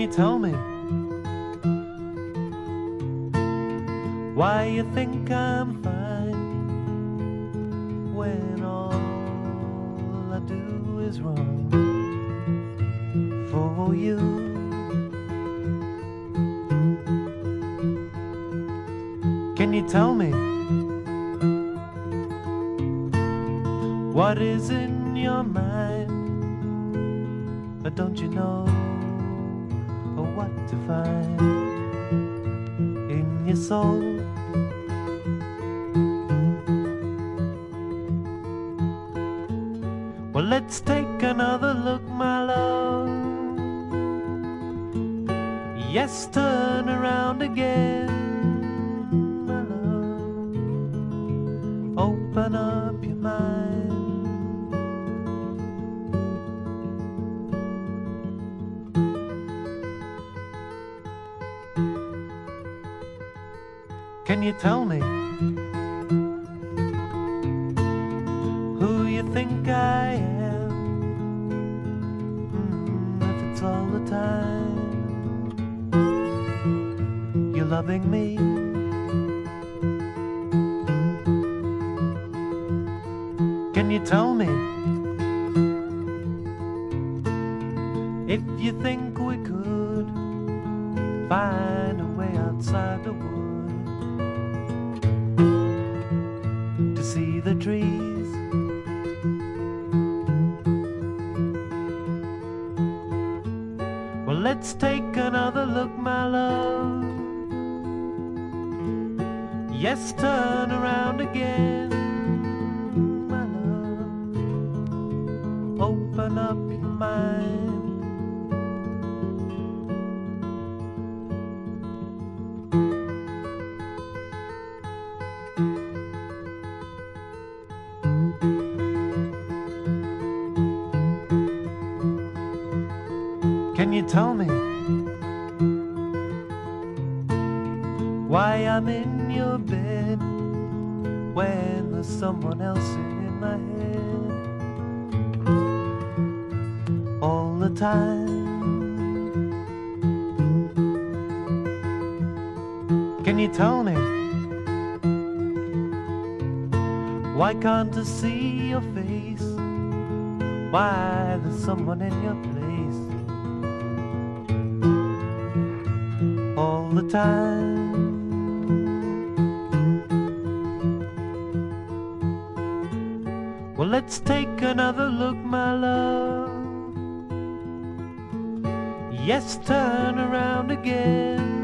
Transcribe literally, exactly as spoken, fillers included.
tell me why you think I'm fine when all I do is wrong for you? Can you tell me what is in your mind? Or don't you know what to find in your soul? Well, let's take another look, my love. Yes, turn around again, my love. Open up your mind. Can you tell me who you think I am? Mm, if it's all the time you're loving me, can you tell me if you think we could find a way outside the woods to see the trees? Well, let's take another look, my love. Yes, turn around again, my love. Open up your mind. Can you tell me why I'm in your bed when there's someone else in my head all the time? Can you tell me why can't I see your face? Why there's someone in your place all the time? Well, let's take another look, my love. Yes, turn around again,